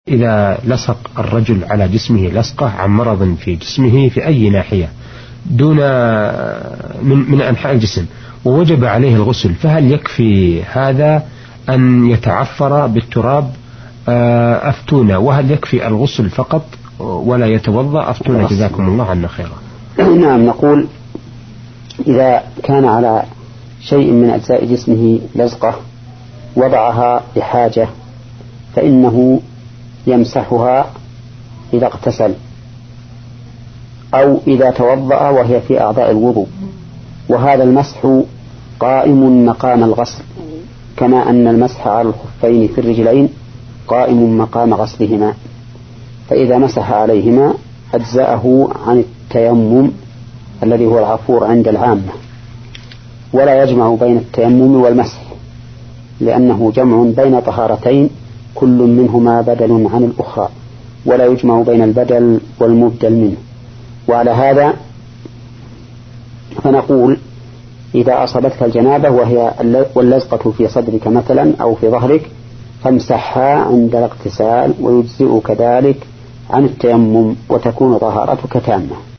إذا لصق الرجل على جسمه لصقة عن مرض في جسمه في أي ناحية دون من أنحاء الجسم ووجب عليه الغسل، فهل يكفي هذا أن يتعفر بالتراب؟ أفتونا. وهل يكفي الغسل فقط ولا يتوضأ؟ أفتونا جزاكم الله عنا خيرا. نعم، نقول إذا كان على شيء من أجزاء جسمه لزقة وضعها لحاجة فإنه يمسحها إذا اغتسل أو إذا توضأ وهي في أعضاء الوضوء، وهذا المسح قائم مقام الغسل، كما أن المسح على الخفين في الرجلين قائم مقام غسلهما، فإذا مسح عليهما أجزأه عن التيمم الذي هو العفور عند العامة، ولا يجمع بين التيمم والمسح لأنه جمع بين طهارتين كل منهما بدل عن الأخرى، ولا يجمع بين البدل والمبدل منه. وعلى هذا فنقول إذا أصابتك الجنابة واللزقة في صدرك مثلا أو في ظهرك فامسحها عند الاغتسال ويجزئك ذلك عن التيمم وتكون طهارتك تامة.